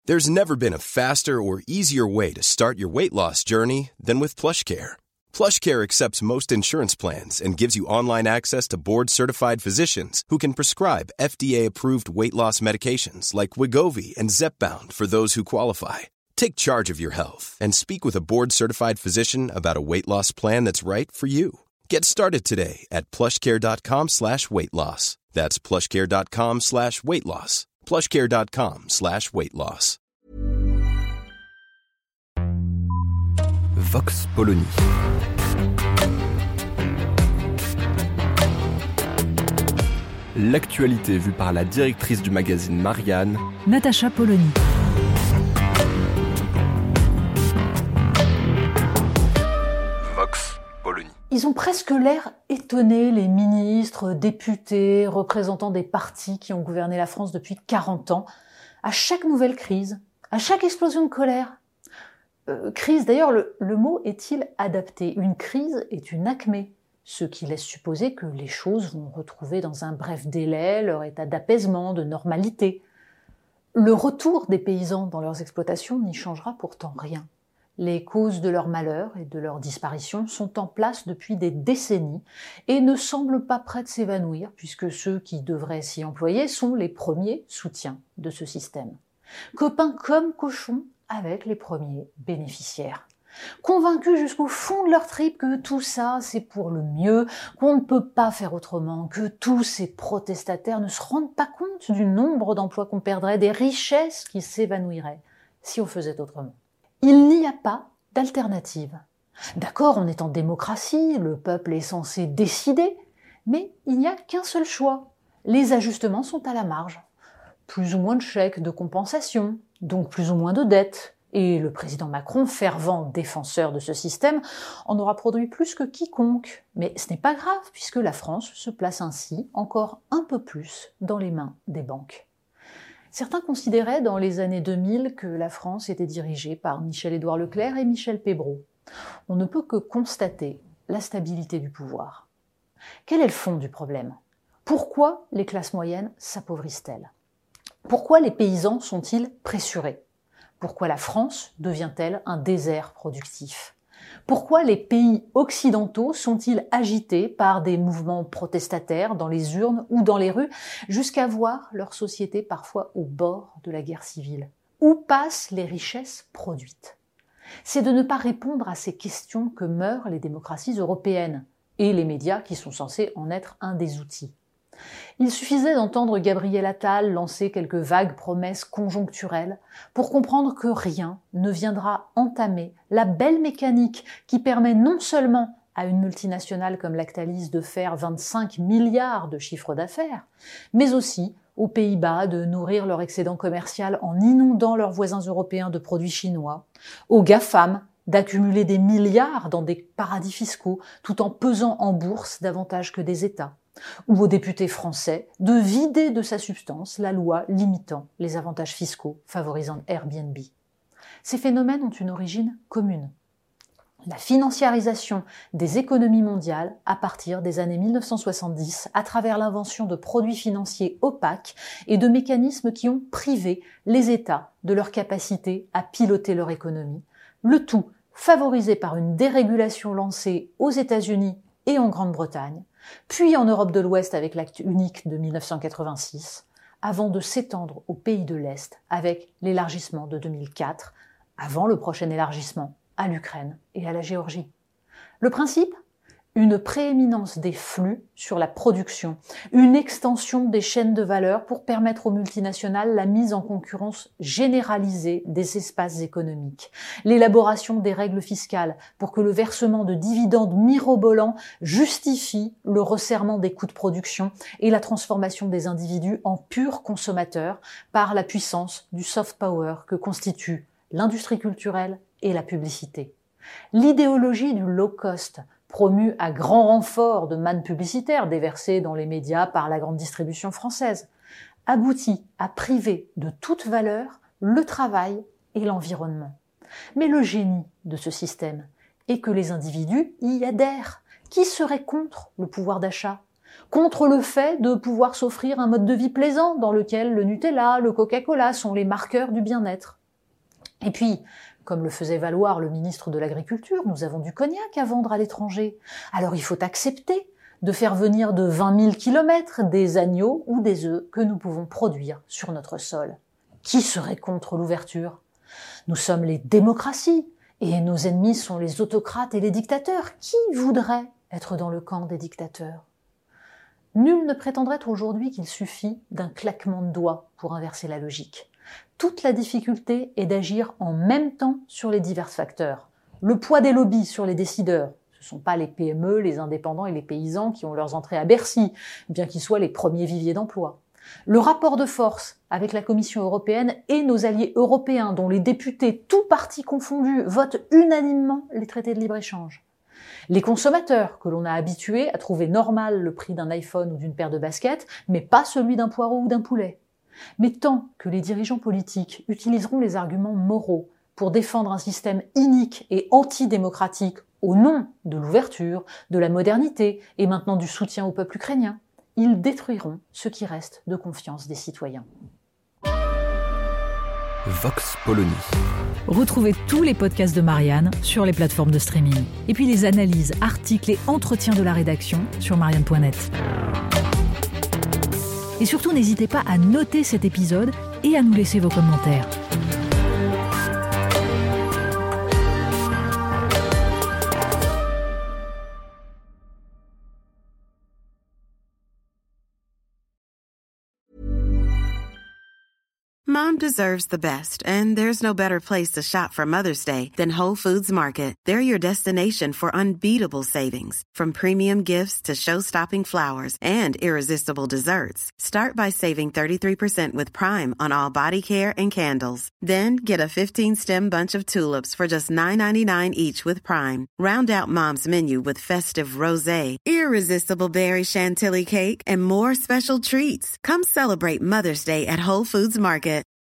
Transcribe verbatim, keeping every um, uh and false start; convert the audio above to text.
There's never been a faster or easier way to start your weight loss journey than with PlushCare. PlushCare accepts most insurance plans and gives you online access to board-certified physicians who can prescribe F D A-approved weight loss medications like Wegovy and Zepbound for those who qualify. Take charge of your health and speak with a board-certified physician about a weight loss plan that's right for you. Get started today at plushcare.com slash weight loss. That's plushcare.com slash weight loss. plushcare.com slash weight loss. Vox Polony. L'actualité vue par la directrice du magazine Marianne, Natacha Polony. Vox Polony. Ils ont presque l'air étonnés, les ministres, députés, représentants des partis qui ont gouverné la France depuis quarante ans. À chaque nouvelle crise, à chaque explosion de colère. Euh, crise, d'ailleurs, le, le mot est-il adapté ? Une crise est une acmé, ce qui laisse supposer que les choses vont retrouver dans un bref délai leur état d'apaisement, de normalité. Le retour des paysans dans leurs exploitations n'y changera pourtant rien. Les causes de leur malheur et de leur disparition sont en place depuis des décennies et ne semblent pas prêts de s'évanouir puisque ceux qui devraient s'y employer sont les premiers soutiens de ce système. Copains comme cochons avec les premiers bénéficiaires. Convaincus jusqu'au fond de leur tripes que tout ça c'est pour le mieux, qu'on ne peut pas faire autrement, que tous ces protestataires ne se rendent pas compte du nombre d'emplois qu'on perdrait, des richesses qui s'évanouiraient si on faisait autrement. Il n'y a pas d'alternative. D'accord, on est en démocratie, le peuple est censé décider, mais il n'y a qu'un seul choix. Les ajustements sont à la marge. Plus ou moins de chèques, de compensation, donc plus ou moins de dettes. Et le président Macron, fervent défenseur de ce système, en aura produit plus que quiconque. Mais ce n'est pas grave, puisque la France se place ainsi encore un peu plus dans les mains des banques. Certains considéraient dans les années deux mille que la France était dirigée par Michel-Édouard Leclerc et Michel Pébroux. On ne peut que constater la stabilité du pouvoir. Quel est le fond du problème ? Pourquoi les classes moyennes s'appauvrissent-elles ? Pourquoi les paysans sont-ils pressurés ? Pourquoi la France devient-elle un désert productif ? Pourquoi les pays occidentaux sont-ils agités par des mouvements protestataires dans les urnes ou dans les rues jusqu'à voir leur société parfois au bord de la guerre civile ? Où passent les richesses produites ? C'est de ne pas répondre à ces questions que meurent les démocraties européennes et les médias qui sont censés en être un des outils. Il suffisait d'entendre Gabriel Attal lancer quelques vagues promesses conjoncturelles pour comprendre que rien ne viendra entamer la belle mécanique qui permet non seulement à une multinationale comme Lactalis de faire vingt-cinq milliards de chiffre d'affaires, mais aussi aux Pays-Bas de nourrir leur excédent commercial en inondant leurs voisins européens de produits chinois, aux GAFAM d'accumuler des milliards dans des paradis fiscaux tout en pesant en bourse davantage que des États, ou aux députés français de vider de sa substance la loi limitant les avantages fiscaux favorisant Airbnb. Ces phénomènes ont une origine commune. La financiarisation des économies mondiales à partir des années mille neuf cent soixante-dix à travers l'invention de produits financiers opaques et de mécanismes qui ont privé les États de leur capacité à piloter leur économie, le tout favorisé par une dérégulation lancée aux États-Unis et en Grande-Bretagne, puis en Europe de l'Ouest avec l'acte unique de mille neuf cent quatre-vingt-six, avant de s'étendre aux pays de l'Est avec l'élargissement de deux mille quatre, avant le prochain élargissement à l'Ukraine et à la Géorgie. Le principe ? Une prééminence des flux sur la production, une extension des chaînes de valeur pour permettre aux multinationales la mise en concurrence généralisée des espaces économiques, l'élaboration des règles fiscales pour que le versement de dividendes mirobolants justifie le resserrement des coûts de production et la transformation des individus en purs consommateurs par la puissance du soft power que constituent l'industrie culturelle et la publicité. L'idéologie du low cost, promue à grand renfort de mannes publicitaires déversées dans les médias par la grande distribution française, aboutit à priver de toute valeur le travail et l'environnement. Mais le génie de ce système est que les individus y adhèrent. Qui serait contre le pouvoir d'achat ? contre le fait de pouvoir s'offrir un mode de vie plaisant dans lequel le Nutella, le Coca-Cola sont les marqueurs du bien-être. Et puis, comme le faisait valoir le ministre de l'Agriculture, nous avons du cognac à vendre à l'étranger. Alors il faut accepter de faire venir de vingt mille kilomètres des agneaux ou des œufs que nous pouvons produire sur notre sol. Qui serait contre l'ouverture ? Nous sommes les démocraties, et nos ennemis sont les autocrates et les dictateurs. Qui voudrait être dans le camp des dictateurs ? Nul ne prétendrait aujourd'hui qu'il suffit d'un claquement de doigts pour inverser la logique. Toute la difficulté est d'agir en même temps sur les divers facteurs. Le poids des lobbies sur les décideurs. Ce ne sont pas les P M E, les indépendants et les paysans qui ont leurs entrées à Bercy, bien qu'ils soient les premiers viviers d'emploi. Le rapport de force avec la Commission européenne et nos alliés européens, dont les députés, tous partis confondus, votent unanimement les traités de libre-échange. Les consommateurs, que l'on a habitués à trouver normal le prix d'un iPhone ou d'une paire de baskets, mais pas celui d'un poireau ou d'un poulet. Mais tant que les dirigeants politiques utiliseront les arguments moraux pour défendre un système inique et antidémocratique au nom de l'ouverture, de la modernité et maintenant du soutien au peuple ukrainien, ils détruiront ce qui reste de confiance des citoyens. Vox Polony. Retrouvez tous les podcasts de Marianne sur les plateformes de streaming. Et puis les analyses, articles et entretiens de la rédaction sur marianne point net. Et surtout, n'hésitez pas à noter cet épisode et à nous laisser vos commentaires. Mom deserves the best, and there's no better place to shop for Mother's Day than Whole Foods Market. They're your destination for unbeatable savings, from premium gifts to show-stopping flowers and irresistible desserts. Start by saving thirty-three percent with Prime on all body care and candles. Then get a fifteen-stem bunch of tulips for just nine ninety-nine each with Prime. Round out Mom's menu with festive rosé, irresistible berry chantilly cake, and more special treats. Come celebrate Mother's Day at Whole Foods Market.